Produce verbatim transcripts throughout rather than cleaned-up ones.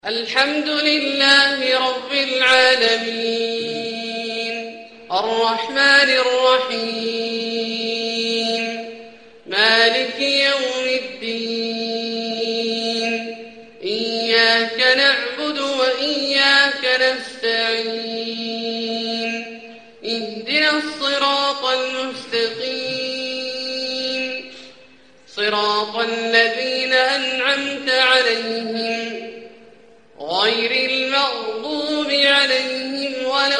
الحمد لله رب العالمين الرحمن الرحيم مالك يوم الدين إياك نعبد وإياك نستعين اهدنا الصراط المستقيم صراط الذين أنعمت عليهم غير المغضوب عليهم ولا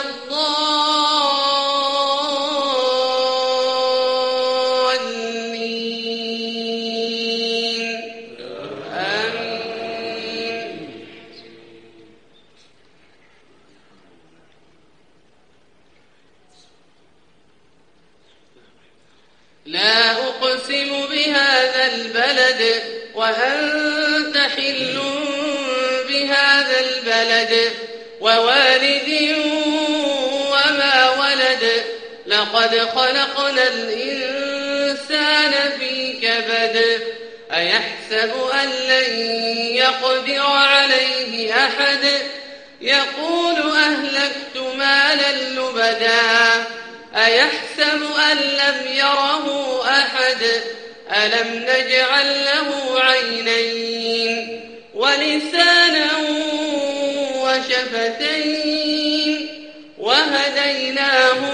الضالين آمين. لا أقسم بهذا البلد وأنت حل بهذا البلد ووالد وما ولد لقد خلقنا الإنسان في كبد أيحسب أن لن يقدر عليه أحد يقول أهلكت مالا لبدا أيحسب أن لم يره أحد ألم نجعل له عينين ولسانا وشفتين وهديناه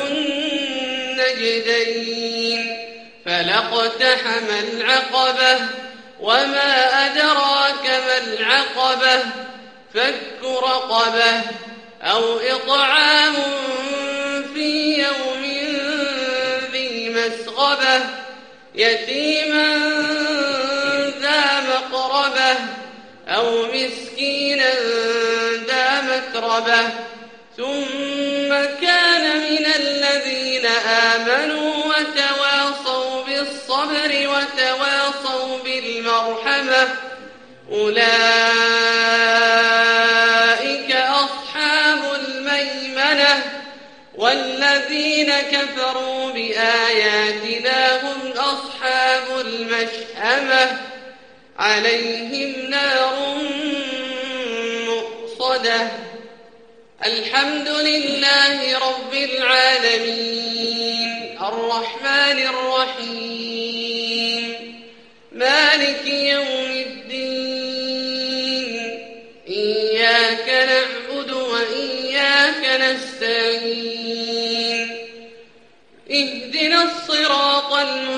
النجدين فلاقتحم العقبة وما أدراك ما العقبة فك رقبة أو إطعام في يوم ذي مسغبة يتيما ذا مقربة أو مسكينا ذا متربة ثم كان من الذين آمنوا وتواصوا بالصبر وتواصوا بالمرحمة أولئك أصحاب الميمنة والذين كفروا بآياتنا هم أصحاب المشأمة عليهم نار مؤصدة. الحمد لله رب العالمين الرحمن الرحيم مالك يوم الدين إياك نعبد وإياك نستعين اهدنا الصراط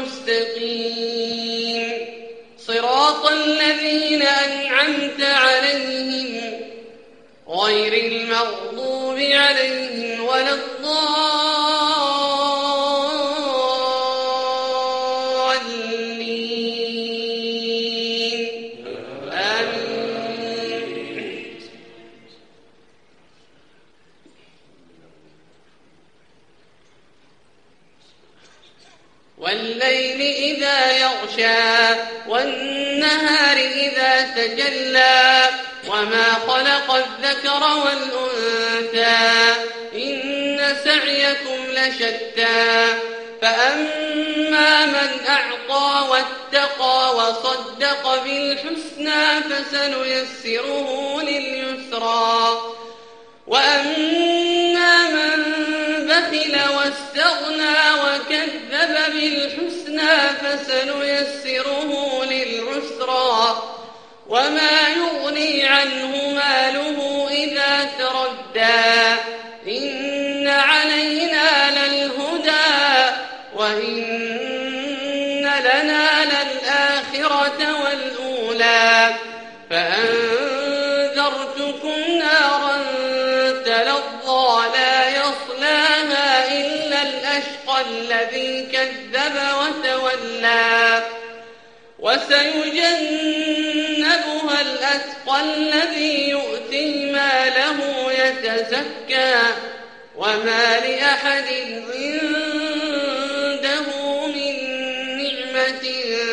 المستقيم صراط الذين أنعمت عليهم غير المغضوب عليهم ولا الضالين آمين. والليل إذا يغشى والنهار إذا تجلى وما خلق الذكر والأنثى إن سعيكم لشتى فأما من أعطى واتقى وصدق بالحسنى فسنيسره لليسرى وأما من بخل واستغنى وكذب بالحسنى فسنيسره للعسرى وما يغني عنه ماله إذا تردى إن علينا للهدى وإن لنا للآخرة والأولى فأنذرتكم نارا تلظى لا يصلاها إلا الأشقى الذي كذب وتولى وسيجنبها الأتقى الذي يؤتي ماله يتزكى وما لأحد عنده من نعمة